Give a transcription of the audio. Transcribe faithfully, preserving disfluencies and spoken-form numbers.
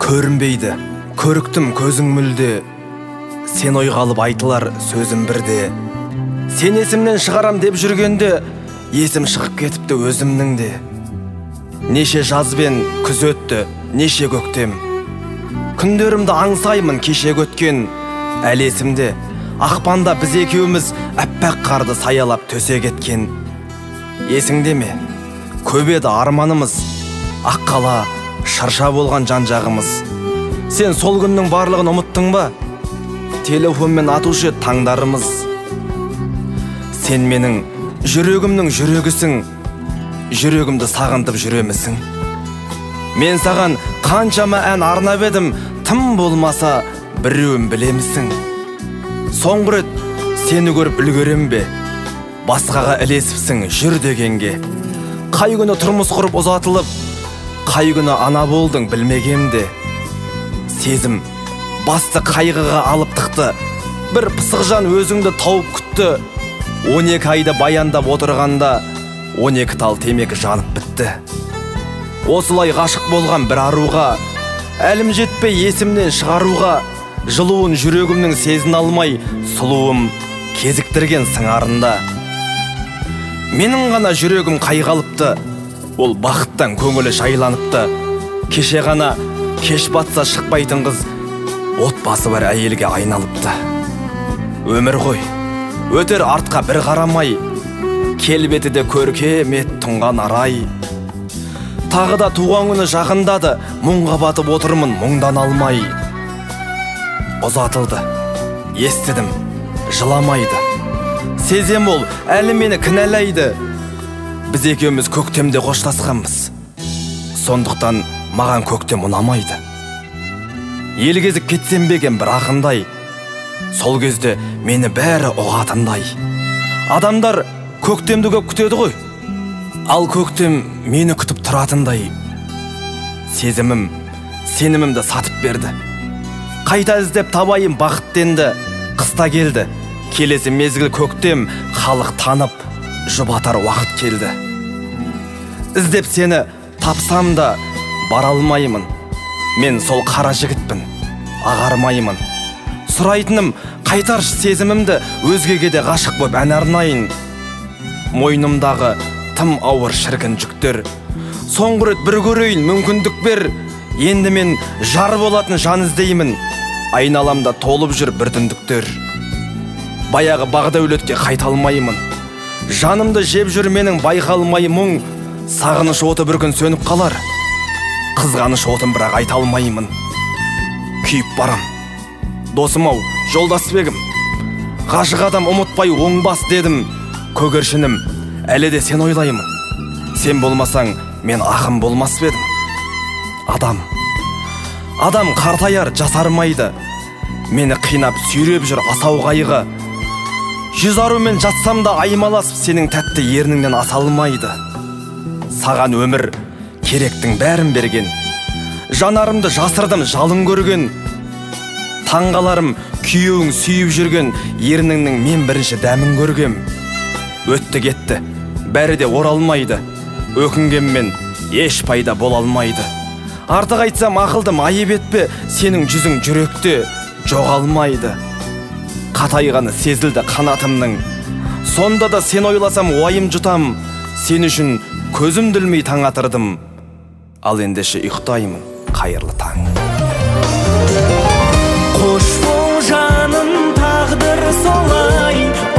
көрінбейді, көріктім көзің мүлде, сен ойға алып айтылар сөзім бірде. Сен есімнен шығарам деп жүргенде, есім шығып кетіпті өзімнің де. Неше жаз бен күз өтті, неше көктем, күндерімді аңсаймын кешегі өткен. Әлі есімде, ақпанда біз екеуміз әппақ қарды саялап төсек еткен. Есіңде ме? Көп еді арманымыз, аққала, шарша болған жан-жағымыз. Сен сол күннің барлығын ұмыттың ба? Телефонмен атушы таңдарымыз. Сен менің жүрегімнің жүрегісің, жүрегімді сағынтып жүремісің? Мен саған қаншама ән арнап едім, тым болмаса біреуін білемісің? Соңғы рет сені көріп үлгерем бе? Басқаға ілесіпсің жүр дегенге. Қай күні тұрмыс құрып ұзатылып, қай күні ана болдың білмегемде. Сезім басты қайғыға алып тықты, бір пысық жан өзіңді тауып күтті. Он екі айда баяндап отырғанда, он екі тал темекі жанып бітті. Осылай ғашық болған бір аруға, әлім жетпей есімнен шығаруға, жылуын жүрегімнің сезін алмай, сұлуым кезіктірген сыңарында. Менің ғана жүрегім қайғалыпты, ол бақыттан көңілі жайланыпты. Кеше ғана кеш батса шықпайтын қыз, отбасы бар әйелге айналыпты. Өмір ғой, өтер артқа бір қарамай, келбеті де көркемет тұнған арай. Тағы да туған күні жақындады, мұңға батып отырмын мұңдан алмай. Ұзатылды, естідім, жыламайды. Сезем ол әлі мені кінәлайды. Біз екеуміз көктемде қоштасқанбыз, сондықтан маған көктем ұнамайды. Ел кезіп кетсем беген бір ақындай, сол кезде мені бәрі ұғатындай. Адамдар көктемді көп күтеді ғой, ал көктем мені күтіп тұратындай. Сезімім, сенімімді сатып берді, қайта іздеп табайым бақыттенді. Қыста келді, келесі мезгіл көктем, халық танып, жұбатар уақыт келді. Іздеп сені тапсам да бара алмаймын, мен сол қара жігітпін, ағармаймын. Сұрайтыным қайтаршы сезімімді, өзгеге де ғашық боп ән арнайын. Мойнымдағы тым ауыр шіркін жүктер, соңғы рет бір көрейін мүмкіндік бер. Енді мен жар болатын жан іздеймін, айналамда толып жүр бір түндіктер. Баяғы бағдәулетке қайта алмаймын, жанымды жеп жүр менің байқалмай мұң. Сағыныш оты бір күн сөніп қалар, қызғаныш отын бірақ айта алмаймын. Күйіп барам, досым-ау, жолдасбегім, ғашық адам ұмытпай оңбас дедім. Көгершінім, әлі де сен ойлаймын, сен болмасаң мен ақым болмас бедім. Адам, адам қартаяр жасармайды, мені қинап сүйреп жүр асау қайғы. Жүз арумен жатсам да аймаласып сенің тәтті ерніңнен аса алмайды. Саған өмір керектің бәрін берген, жанарымды жасырдым жалын көрген. Таңғаларым күйеуің сүйіп жүрген, ерніңнің мен бірінші дәмін көргем. Өтті кетті, бәрі де оралмайды, өкінгенмен еш пайда бола алмайды. Артық айтсам ақылдым айып етпе, сенің жүзің жүректе жоғалмайды. Қатайғаны сезілді қанатымның, сонда да сен ойласам уайым жұтам. Сен үшін көзім дүлмей таң атырдым, ал ендеше ұйықтаймын, қайырлы таң. Қош бол жаным, тағдыр солай,